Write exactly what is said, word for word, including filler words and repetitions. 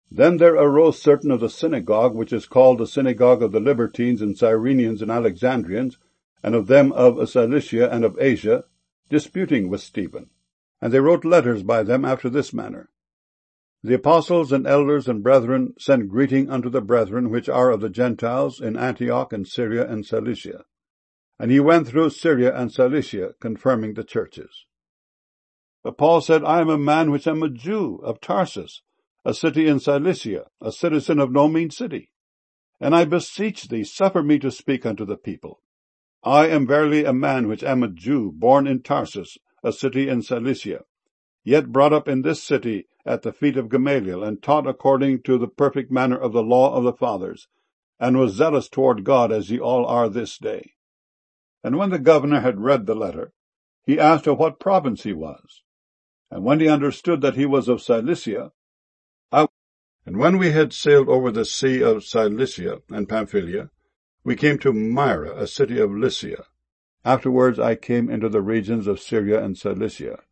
Then there arose certain of the synagogue, which is called the synagogue of the Libertines and Cyrenians and Alexandrians, and of them of Cilicia and of Asia, disputing with Stephen. And they wrote letters by them after this manner. The apostles and elders and brethren send greeting unto the brethren which are of the Gentiles in Antioch and Syria and Cilicia. And he went through Syria and Cilicia, confirming the churches. But Paul said, I am a man which am a Jew of Tarsus, a city in Cilicia, a citizen of no mean city. And I beseech thee, suffer me to speak unto the people. I am verily a man which am a Jew, born in Tarsus, a city in Cilicia, yet brought up in this city at the feet of Gamaliel, and taught according to the perfect manner of the law of the fathers, and was zealous toward God, as ye all are this day. And when the governor had read the letter, he asked of what province he was. And when he understood that he was of Cilicia, I... and when we had sailed over the sea of Cilicia and Pamphylia, we came to Myra, a city of Lycia. Afterwards I came into the regions of Syria and Cilicia.